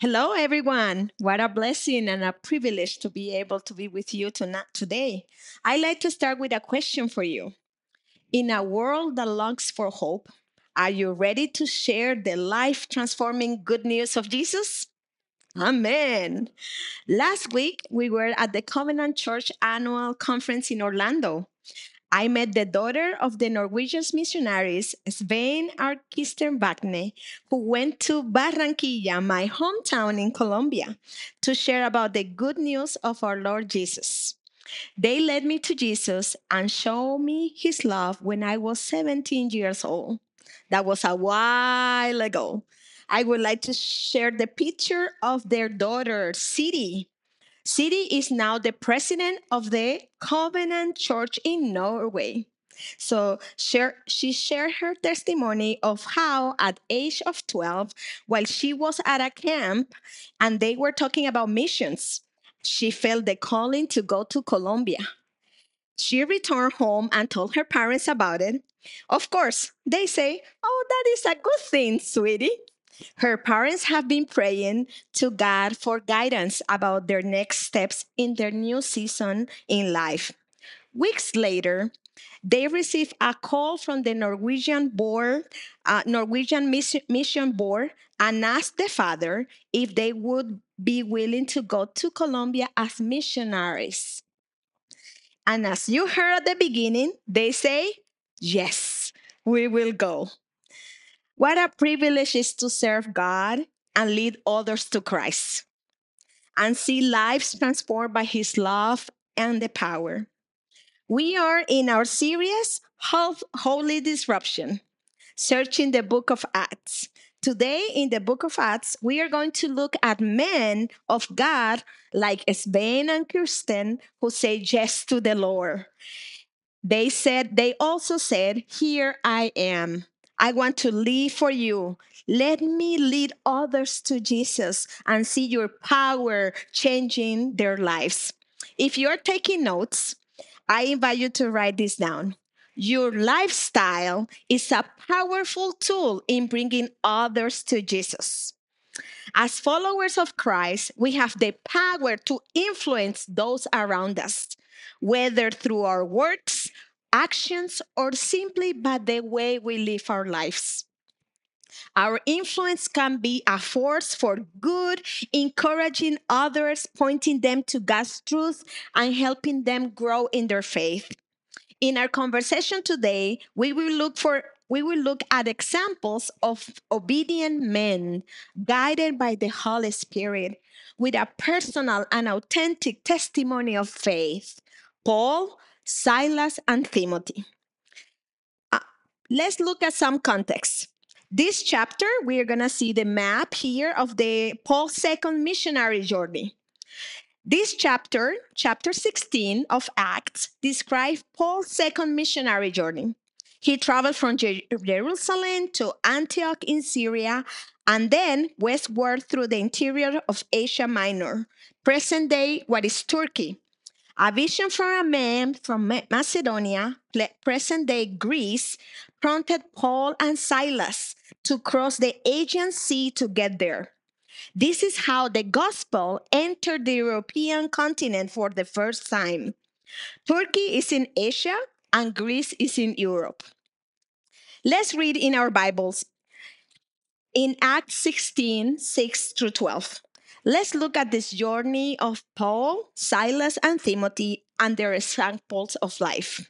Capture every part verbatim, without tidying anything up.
Hello, everyone. What a blessing and a privilege to be able to be with you tonight, today. I'd like to start with a question for you. In a world that longs for hope, are you ready to share the life transforming good news of Jesus? Amen. Last week, we were at the Covenant Church annual conference in Orlando. I met the daughter of the Norwegian missionaries, Svein Arkisten Wagne, who went to Barranquilla, my hometown in Colombia, to share about the good news of our Lord Jesus. They led me to Jesus and showed me his love when I was seventeen years old. That was a while ago. I would like to share the picture of their daughter, Siri. Siri is now the president of the Covenant Church in Norway. So share, she shared her testimony of how at age of twelve, while she was at a camp and they were talking about missions, she felt the calling to go to Colombia. She returned home and told her parents about it. Of course, they say, "Oh, that is a good thing, sweetie." Her parents have been praying to God for guidance about their next steps in their new season in life. Weeks later, they received a call from the Norwegian board, uh, Norwegian Mission Mission Board, and asked the father if they would be willing to go to Colombia as missionaries. And as you heard at the beginning, they say, "Yes, we will go." What a privilege it is to serve God and lead others to Christ and see lives transformed by his love and the power. We are in our series, Holy Disruption, searching the book of Acts. Today, in the book of Acts, we are going to look at men of God like Svein and Kirsten who say yes to the Lord. They said, they also said, "Here I am. I want to live for you. Let me lead others to Jesus and see your power changing their lives." If you're taking notes, I invite you to write this down. Your lifestyle is a powerful tool in bringing others to Jesus. As followers of Christ, we have the power to influence those around us, whether through our works, actions, or simply by the way we live our lives. Our influence can be a force for good, encouraging others, pointing them to God's truth, and helping them grow in their faith. In our conversation today, we will look for we will look at examples of obedient men guided by the Holy Spirit with a personal and authentic testimony of faith. Paul, Silas, and Timothy. Uh, let's look at some context. This chapter, we are going to see the map here of the Paul's second missionary journey. This chapter, chapter sixteen of Acts, describes Paul's second missionary journey. He traveled from Jer- Jerusalem to Antioch in Syria and then westward through the interior of Asia Minor, present day what is Turkey. A vision from a man from Ma- Macedonia, present day Greece, prompted Paul and Silas to cross the Aegean Sea to get there. This is how the gospel entered the European continent for the first time. Turkey is in Asia and Greece is in Europe. Let's read in our Bibles in Acts sixteen, six through twelve. Let's look at this journey of Paul, Silas, and Timothy and their examples of life.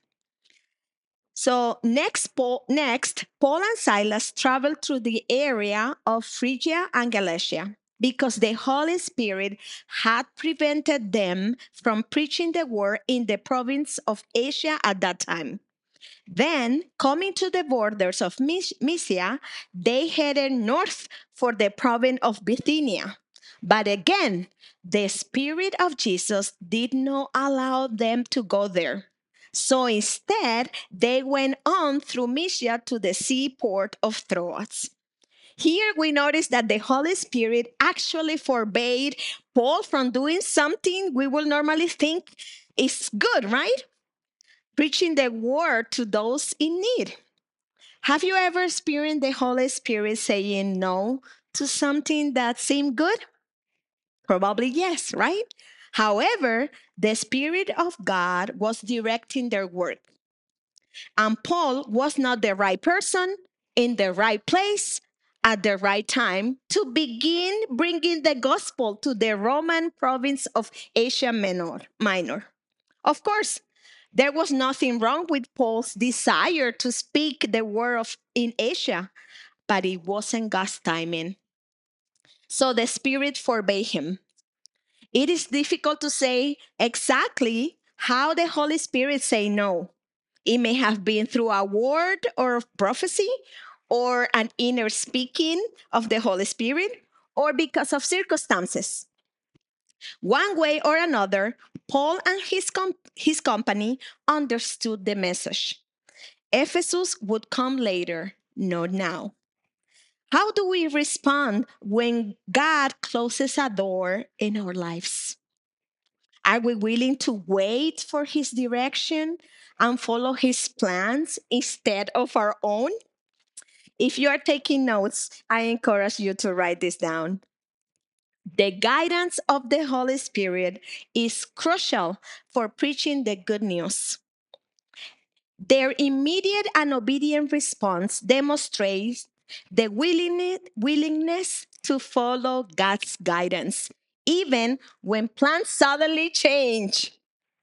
So next Paul, next, Paul and Silas traveled through the area of Phrygia and Galatia because the Holy Spirit had prevented them from preaching the word in the province of Asia at that time. Then, coming to the borders of Mysia, they headed north for the province of Bithynia. But again, the Spirit of Jesus did not allow them to go there. So instead, they went on through Mysia to the seaport of Troas. Here we notice that the Holy Spirit actually forbade Paul from doing something we will normally think is good, right? Preaching the word to those in need. Have you ever experienced the Holy Spirit saying no to something that seemed good? Probably yes, right? However, the Spirit of God was directing their work. And Paul was not the right person in the right place at the right time to begin bringing the gospel to the Roman province of Asia Minor. Minor. Of course, there was nothing wrong with Paul's desire to speak the word of in Asia, but it wasn't God's timing. So the Spirit forbade him. It is difficult to say exactly how the Holy Spirit say no. It may have been through a word or of prophecy or an inner speaking of the Holy Spirit or because of circumstances. One way or another, Paul and his, com- his company understood the message. Ephesus would come later, not now. How do we respond when God closes a door in our lives? Are we willing to wait for his direction and follow his plans instead of our own? If you are taking notes, I encourage you to write this down. The guidance of the Holy Spirit is crucial for preaching the good news. Their immediate and obedient response demonstrates the willingness, willingness to follow God's guidance, even when plans suddenly change.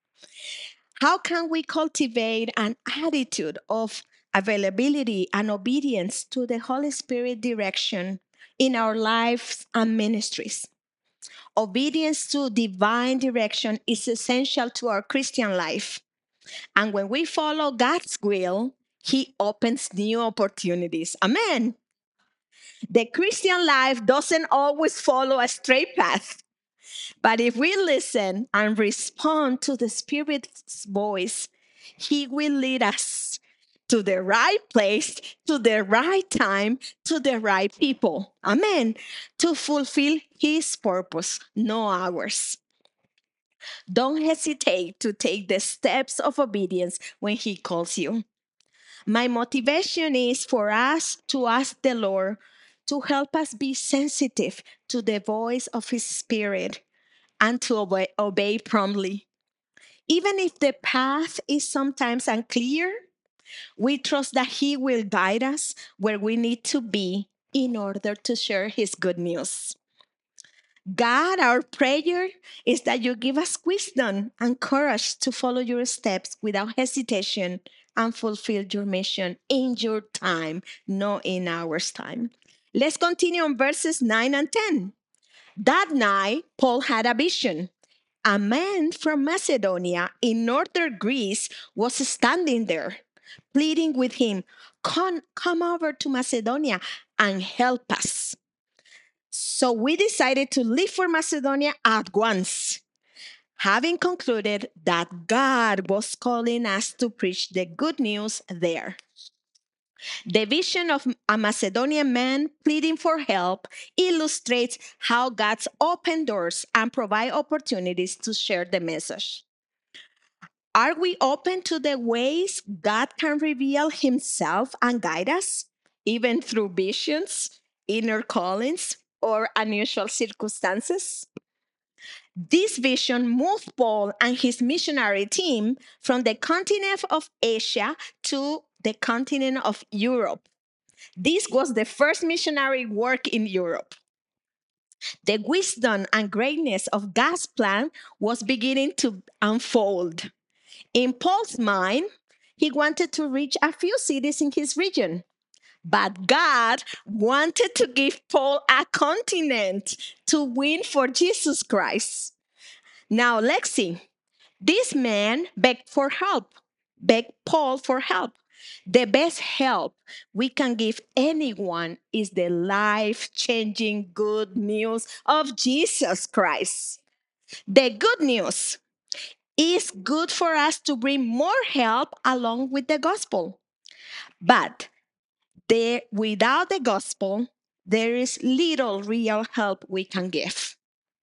How can we cultivate an attitude of availability and obedience to the Holy Spirit direction in our lives and ministries? Obedience to divine direction is essential to our Christian life. And when we follow God's will, He opens new opportunities. Amen. The Christian life doesn't always follow a straight path. But if we listen and respond to the Spirit's voice, He will lead us to the right place, to the right time, to the right people. Amen. To fulfill His purpose, no ours. Don't hesitate to take the steps of obedience when He calls you. My motivation is for us to ask the Lord to help us be sensitive to the voice of His Spirit and to obey, obey promptly. Even if the path is sometimes unclear, we trust that He will guide us where we need to be in order to share His good news. God, our prayer is that you give us wisdom and courage to follow your steps without hesitation and fulfill your mission in your time, not in ours time. Let's continue on verses nine and ten. That night, Paul had a vision. A man from Macedonia in northern Greece was standing there, pleading with him, come, come over to Macedonia and help us. So we decided to leave for Macedonia at once, having concluded that God was calling us to preach the good news there. The vision of a Macedonian man pleading for help illustrates how God's open doors and provide opportunities to share the message. Are we open to the ways God can reveal Himself and guide us, even through visions, inner callings, or unusual circumstances? This vision moved Paul and his missionary team from the continent of Asia to the continent of Europe. This was the first missionary work in Europe. The wisdom and greatness of God's plan was beginning to unfold. In Paul's mind, he wanted to reach a few cities in his region. But God wanted to give Paul a continent to win for Jesus Christ. Now, let's see. This man begged for help, begged Paul for help. The best help we can give anyone is the life changing good news of Jesus Christ. The good news is good for us to bring more help along with the gospel. But there, without the gospel, there is little real help we can give.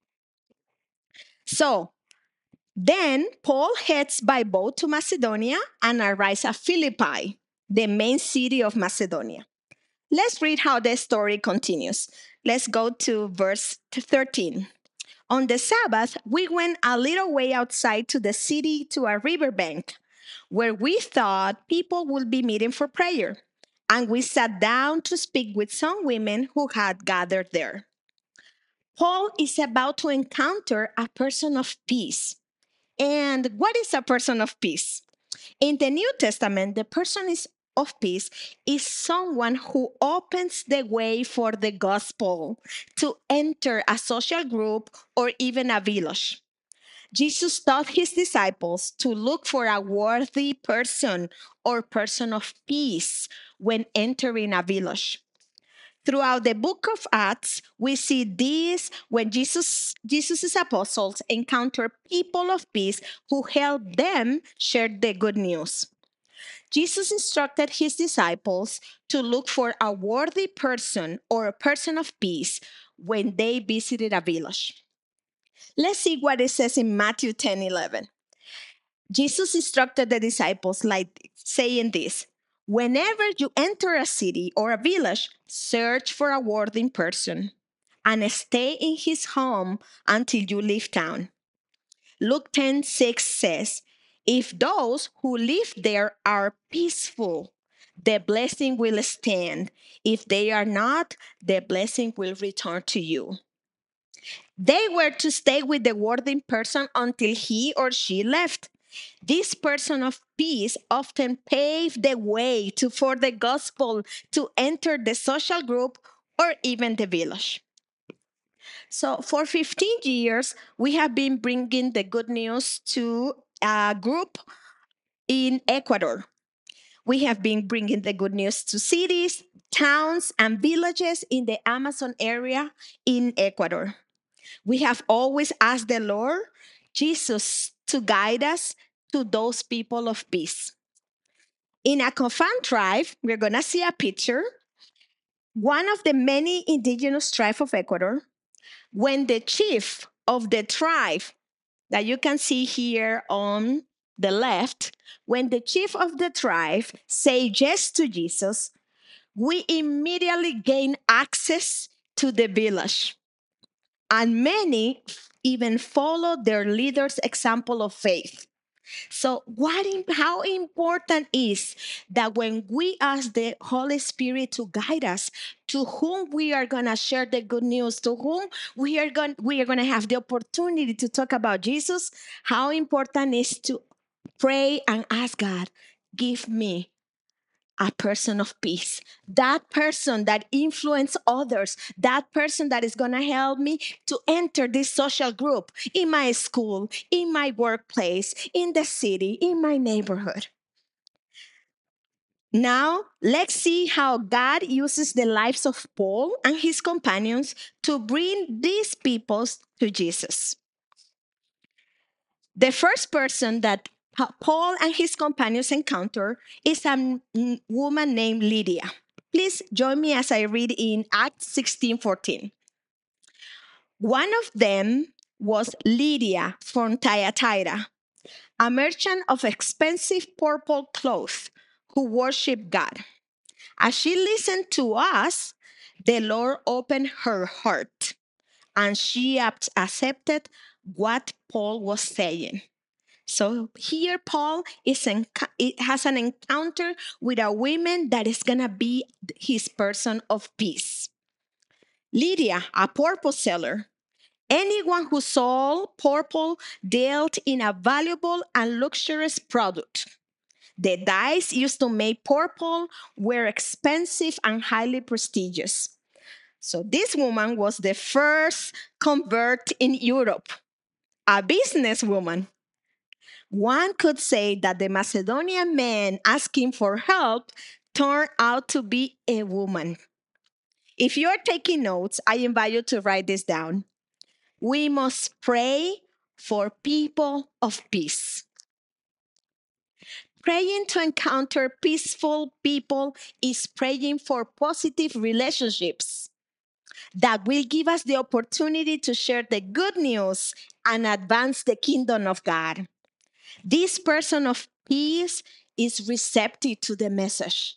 So, then Paul heads by boat to Macedonia and arrives at Philippi, the main city of Macedonia. Let's read how the story continues. Let's go to verse thirteen. On the Sabbath, we went a little way outside to the city to a riverbank where we thought people would be meeting for prayer. And we sat down to speak with some women who had gathered there. Paul is about to encounter a person of peace. And what is a person of peace? In the New Testament, the person is of peace is someone who opens the way for the gospel to enter a social group or even a village. Jesus taught his disciples to look for a worthy person or person of peace when entering a village. Throughout the book of Acts, we see this when Jesus Jesus's apostles encounter people of peace who help them share the good news. Jesus instructed his disciples to look for a worthy person or a person of peace when they visited a village. Let's see what it says in Matthew ten eleven. Jesus instructed the disciples like saying this: whenever you enter a city or a village, search for a worthy person and stay in his home until you leave town. Luke ten six says, if those who live there are peaceful, the blessing will stand. If they are not, the blessing will return to you. They were to stay with the worthy person until he or she left. This person of peace often paved the way to, for the gospel to enter the social group or even the village. So, for fifteen years, we have been bringing the good news to a group in Ecuador. We have been bringing the good news to cities, towns, and villages in the Amazon area in Ecuador. We have always asked the Lord Jesus to guide us to those people of peace. In Acofan tribe, we're going to see a picture. One of the many indigenous tribes of Ecuador, when the chief of the tribe that you can see here on the left, when the chief of the tribe say yes to Jesus, we immediately gain access to the village. And many even follow their leader's example of faith. So, what, how important is that when we ask the Holy Spirit to guide us to whom we are going to share the good news, to whom we are going we are going to have the opportunity to talk about Jesus, how important is to pray and ask God, give me a person of peace, that person that influence others, that person that is going to help me to enter this social group in my school, in my workplace, in the city, in my neighborhood. Now, let's see how God uses the lives of Paul and his companions to bring these peoples to Jesus. The first person that Paul and his companions encounter is a woman named Lydia. Please join me as I read in Acts sixteen fourteen. One of them was Lydia from Thyatira, a merchant of expensive purple cloth who worshiped God. As she listened to us, the Lord opened her heart and she accepted what Paul was saying. So here Paul is enc- it has an encounter with a woman that is going to be his person of peace. Lydia, a purple seller. Anyone who sold purple dealt in a valuable and luxurious product. The dyes used to make purple were expensive and highly prestigious. So this woman was the first convert in Europe, a businesswoman. One could say that the Macedonian man asking for help turned out to be a woman. If you're taking notes, I invite you to write this down. We must pray for people of peace. Praying to encounter peaceful people is praying for positive relationships that will give us the opportunity to share the good news and advance the kingdom of God. This person of peace is receptive to the message.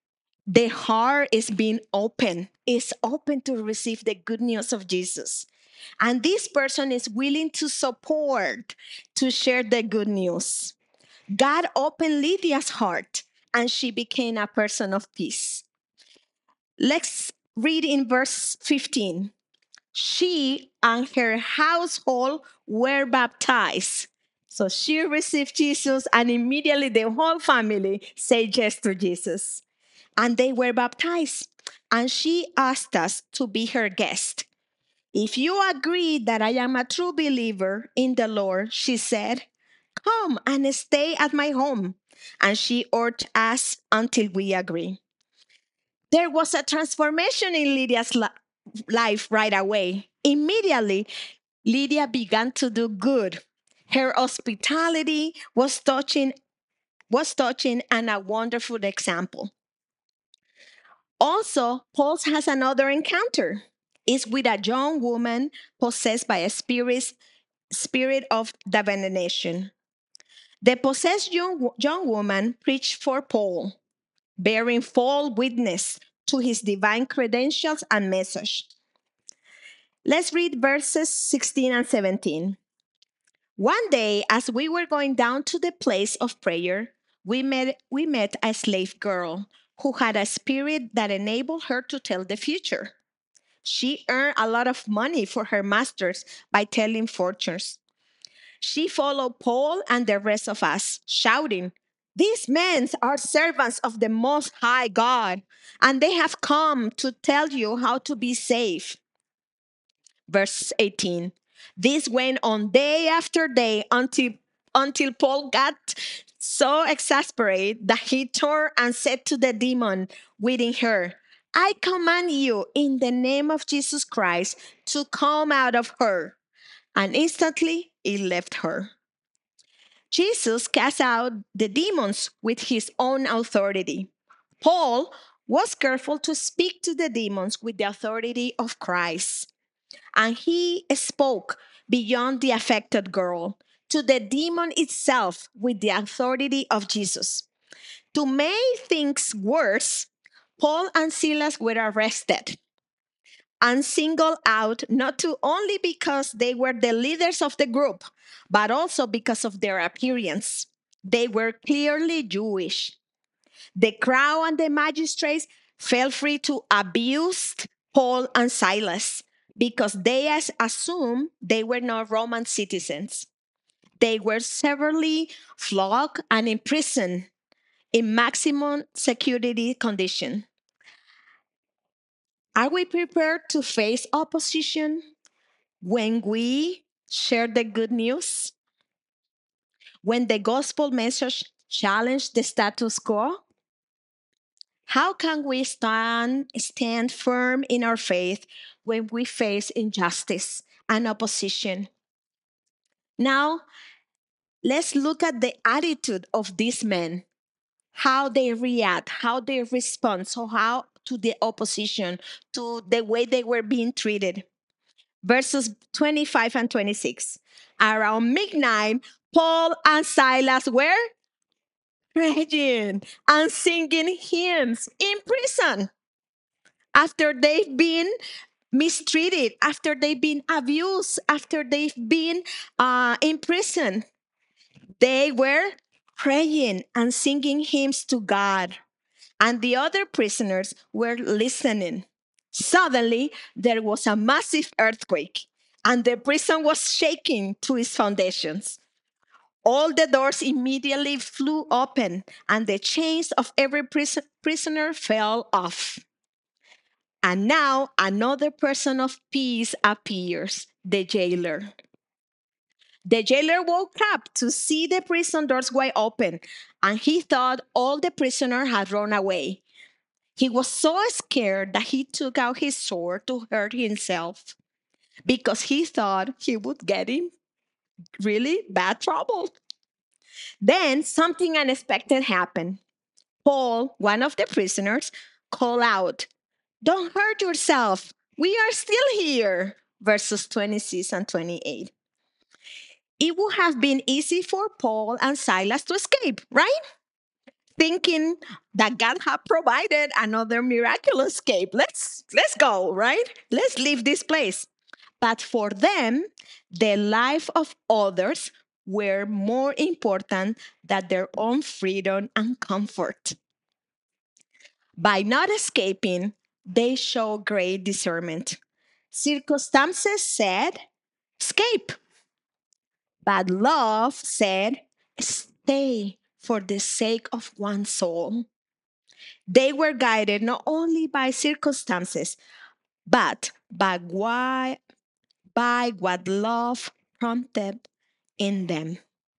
The heart is being open, is open to receive the good news of Jesus. And this person is willing to support, to share the good news. God opened Lydia's heart, and she became a person of peace. Let's read in verse fifteen. She and her household were baptized. So she received Jesus, and immediately the whole family said yes to Jesus. And they were baptized. And she asked us to be her guest. If you agree that I am a true believer in the Lord, she said, come and stay at my home. And she urged us until we agree. There was a transformation in Lydia's li- life right away. Immediately, Lydia began to do good. Her hospitality was touching, was touching and a wonderful example. Also, Paul has another encounter. It's with a young woman possessed by a spirit, spirit of divination. The possessed young, young woman preached for Paul, bearing full witness to his divine credentials and message. Let's read verses sixteen and seventeen. One day, as we were going down to the place of prayer, we met, we met a slave girl who had a spirit that enabled her to tell the future. She earned a lot of money for her masters by telling fortunes. She followed Paul and the rest of us, shouting, these men are servants of the Most High God, and they have come to tell you how to be safe. Verse eighteen. This went on day after day until, until Paul got so exasperated that he turned and said to the demon within her, I command you in the name of Jesus Christ to come out of her. And instantly it left her. Jesus cast out the demons with his own authority. Paul was careful to speak to the demons with the authority of Christ. And he spoke beyond the affected girl to the demon itself with the authority of Jesus. To make things worse, Paul and Silas were arrested and singled out not to only because they were the leaders of the group, but also because of their appearance. They were clearly Jewish. The crowd and the magistrates felt free to abuse Paul and Silas because they as assumed they were not Roman citizens. They were severely flogged and imprisoned in maximum security conditions. Are we prepared to face opposition when we share the good news? When the gospel message challenges the status quo? How can we stand, stand firm in our faith when we face injustice and opposition? Now, let's look at the attitude of these men, how they react, how they respond, so how to the opposition, to the way they were being treated. Verses twenty-five and twenty-six. Around midnight, Paul and Silas were praying and singing hymns in prison after they've been mistreated, after they've been abused, after they've been uh, in prison. They were praying and singing hymns to God, and the other prisoners were listening. Suddenly, there was a massive earthquake, and the prison was shaking to its foundations. All the doors immediately flew open, and the chains of every prison- prisoner fell off. And now another person of peace appears, the jailer. The jailer woke up to see the prison doors wide open, and he thought all the prisoners had run away. He was so scared that he took out his sword to hurt himself because he thought he would get in really bad trouble. Then something unexpected happened. Paul, one of the prisoners, called out, don't hurt yourself. We are still here. Verses twenty-six and twenty-eight. It would have been easy for Paul and Silas to escape, right? Thinking that God had provided another miraculous escape. Let's let's go, right? Let's leave this place. But for them, the life of others were more important than their own freedom and comfort. By not escaping, they show great discernment. Circumstances said, escape, but love said, stay for the sake of one soul. They were guided not only by circumstances, but by why, by what love prompted in them.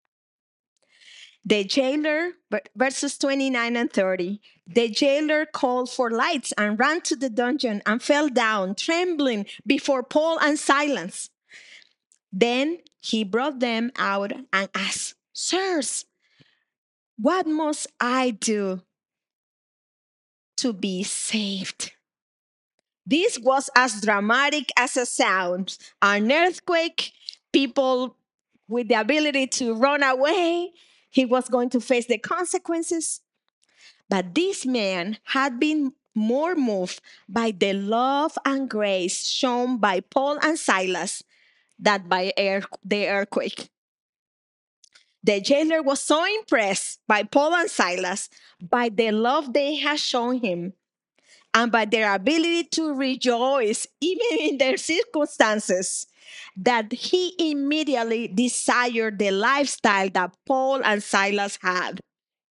The jailer, verses twenty-nine and thirty, the jailer called for lights and ran to the dungeon and fell down, trembling before Paul and Silas. Then he brought them out and asked, Sirs, what must I do to be saved? This was as dramatic as a sound. An earthquake, people with the ability to run away. He was going to face the consequences. But this man had been more moved by the love and grace shown by Paul and Silas than by air, the earthquake. The jailer was so impressed by Paul and Silas, by the love they had shown him, and by their ability to rejoice even in their circumstances, that he immediately desired the lifestyle that Paul and Silas had.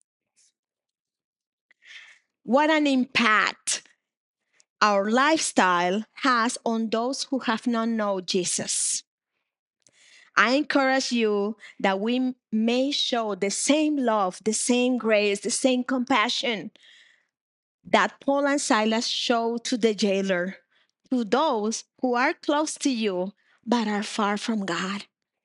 What an impact our lifestyle has on those who have not known Jesus. I encourage you that we may show the same love, the same grace, the same compassion that Paul and Silas showed to the jailer, to those who are close to you but are far from God.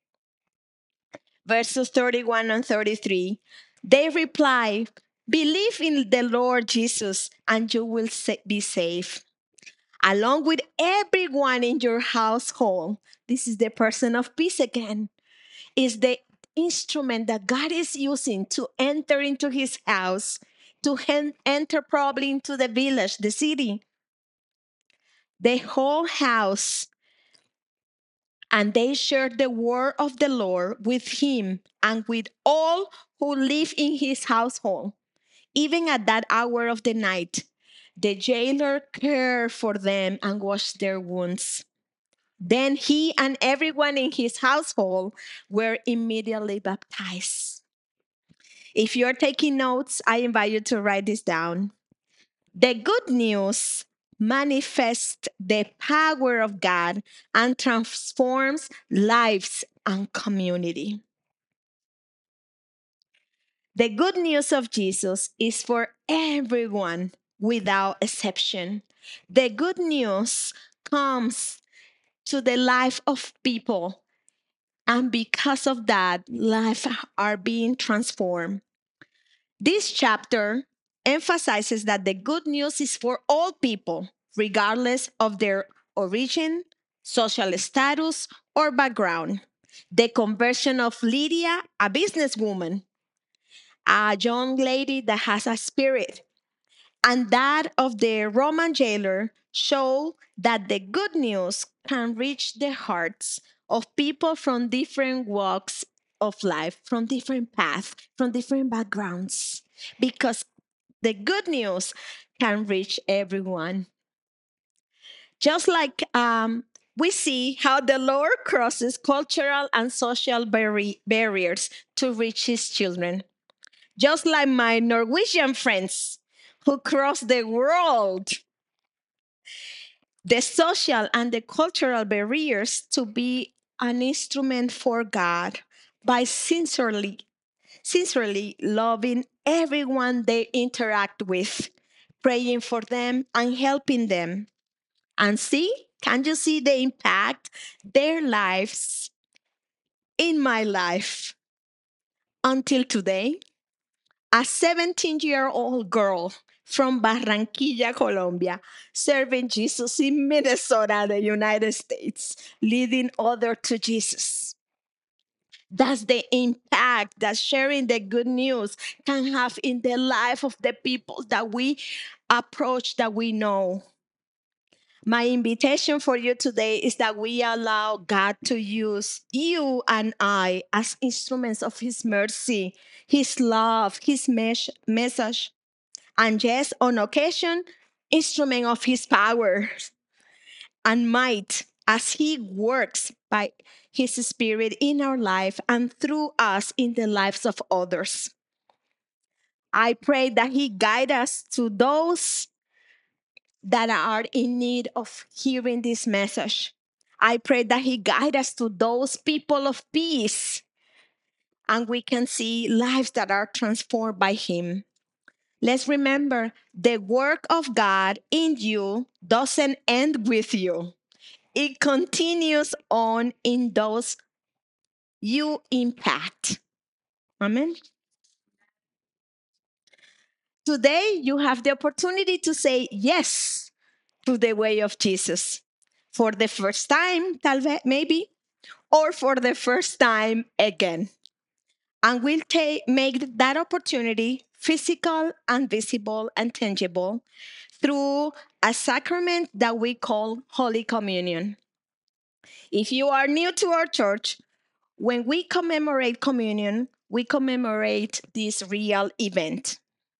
Verses thirty-one and thirty-three, they reply, believe in the Lord Jesus and you will be saved, along with everyone in your household. This is the person of peace again. Is the instrument that God is using to enter into his house, to hen- enter probably into the village, the city, the whole house. And they shared the word of the Lord with him and with all who live in his household. Even at that hour of the night, the jailer cared for them and washed their wounds. Then he and everyone in his household were immediately baptized. If you're taking notes, I invite you to write this down. The good news manifests the power of God and transforms lives and community. The good news of Jesus is for everyone without exception. The good news comes to the life of people, and because of that, lives are being transformed. This chapter emphasizes that the good news is for all people, regardless of their origin, social status, or background. The conversion of Lydia, a businesswoman, a young lady that has a spirit, and that of the Roman jailer show that the good news can reach the hearts of people from different walks of life, from different paths, from different backgrounds, because the good news can reach everyone. Just like um, we see how the Lord crosses cultural and social barri- barriers to reach his children. Just like my Norwegian friends who cross the world, the social and the cultural barriers to be an instrument for God by sincerely, sincerely loving everyone they interact with, praying for them and helping them. And see, can you see the impact their lives in my life until today? A seventeen year old girl from Barranquilla, Colombia, serving Jesus in Minnesota, the United States, leading others to Jesus. That's the impact that sharing the good news can have in the life of the people that we approach, that we know. My invitation for you today is that we allow God to use you and I as instruments of His mercy, His love, His mes- message, and yes, on occasion, instrument of His power and might as He works by His Spirit in our life and through us in the lives of others. I pray that He guide us to those that are in need of hearing this message. I pray that He guide us to those people of peace and we can see lives that are transformed by Him. Let's remember the work of God in you doesn't end with you. It continues on in those you impact. Amen. Today, you have the opportunity to say yes to the way of Jesus for the first time, tal vez, maybe, or for the first time again. And we'll take, make that opportunity physical and visible and tangible through a sacrament that we call Holy Communion. If you are new to our church, when we commemorate communion, we commemorate this real event.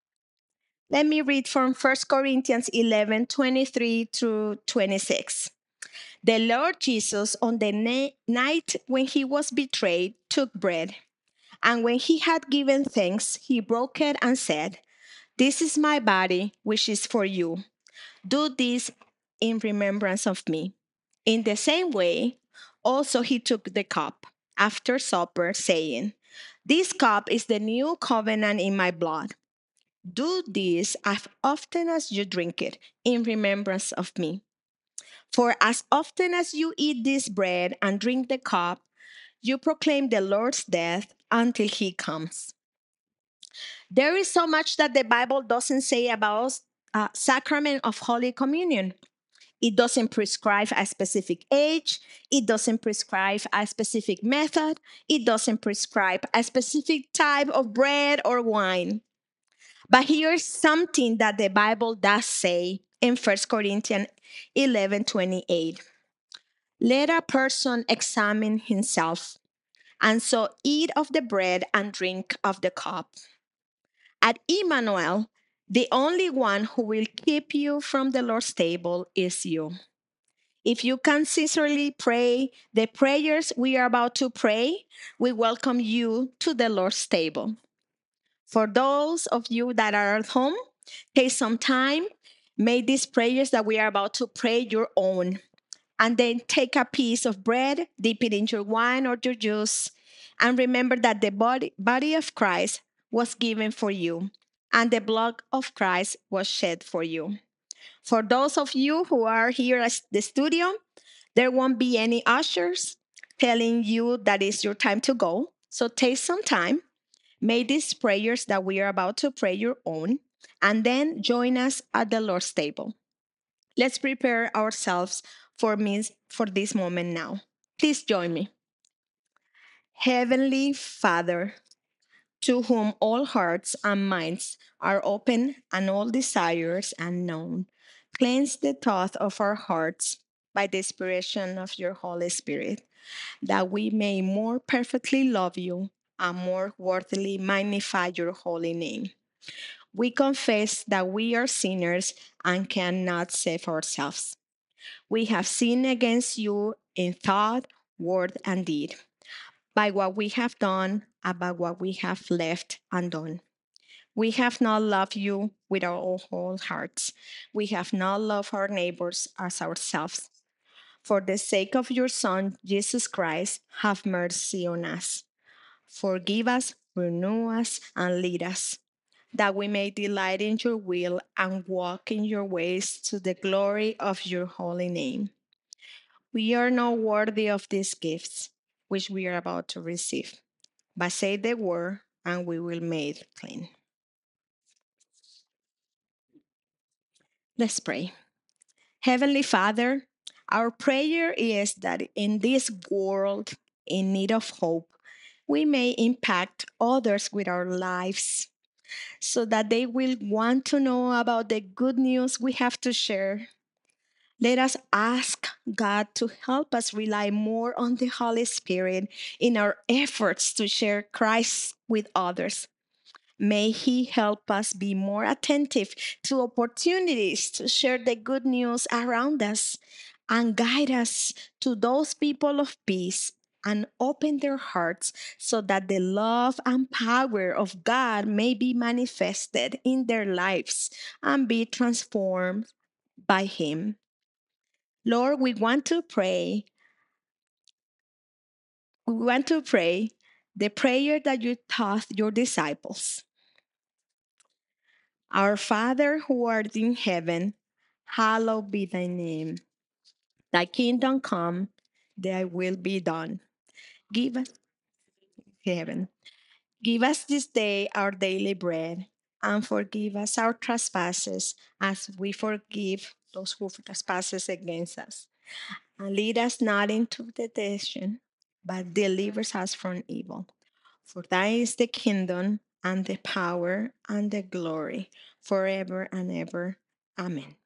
Let me read from First Corinthians eleven twenty-three through twenty-six. The Lord Jesus, on the na- night when he was betrayed, took bread. And when he had given thanks, he broke it and said, "This is my body, which is for you. Do this in remembrance of me." In the same way, also he took the cup after supper, saying, "This cup is the new covenant in my blood. Do this as often as you drink it in remembrance of me. For as often as you eat this bread and drink the cup, you proclaim the Lord's death until he comes." There is so much that the Bible doesn't say about uh, sacrament of Holy Communion. It doesn't prescribe a specific age. It doesn't prescribe a specific method. It doesn't prescribe a specific type of bread or wine. But here's something that the Bible does say in First Corinthians eleven twenty-eight. Let a person examine himself, and so eat of the bread and drink of the cup. At Emmanuel, the only one who will keep you from the Lord's table is you. If you can sincerely pray the prayers we are about to pray, we welcome you to the Lord's table. For those of you that are at home, take some time, make these prayers that we are about to pray your own. And then take a piece of bread, dip it in your wine or your juice, and remember that the body, body of Christ was given for you, and the blood of Christ was shed for you. For those of you who are here at the studio, there won't be any ushers telling you that it's your time to go. So take some time, make these prayers that we are about to pray your own, and then join us at the Lord's table. Let's prepare ourselves for me for this moment now. Please join me. Heavenly Father, to whom all hearts and minds are open and all desires unknown, cleanse the thought of our hearts by the inspiration of your Holy Spirit, that we may more perfectly love you and more worthily magnify your holy name. We confess that we are sinners and cannot save ourselves. We have sinned against you in thought, word, and deed, by what we have done and by what we have left undone. We have not loved you with our whole hearts. We have not loved our neighbors as ourselves. For the sake of your Son, Jesus Christ, have mercy on us. Forgive us, renew us, and lead us, that we may delight in your will and walk in your ways to the glory of your holy name. We are not worthy of these gifts which we are about to receive, but say the word and we will make clean. Let's pray. Heavenly Father, our prayer is that in this world in need of hope, we may impact others with our lives so that they will want to know about the good news we have to share. Let us ask God to help us rely more on the Holy Spirit in our efforts to share Christ with others. May He help us be more attentive to opportunities to share the good news around us and guide us to those people of peace and open their hearts so that the love and power of God may be manifested in their lives and be transformed by Him. Lord, we want to pray. We want to pray the prayer that you taught your disciples. Our Father who art in heaven, hallowed be thy name. Thy kingdom come, thy will be done. Give us heaven. Give us this day our daily bread, and forgive us our trespasses as we forgive those who trespass against us. And lead us not into temptation, but deliver us from evil. For thine is the kingdom, and the power, and the glory, forever and ever. Amen.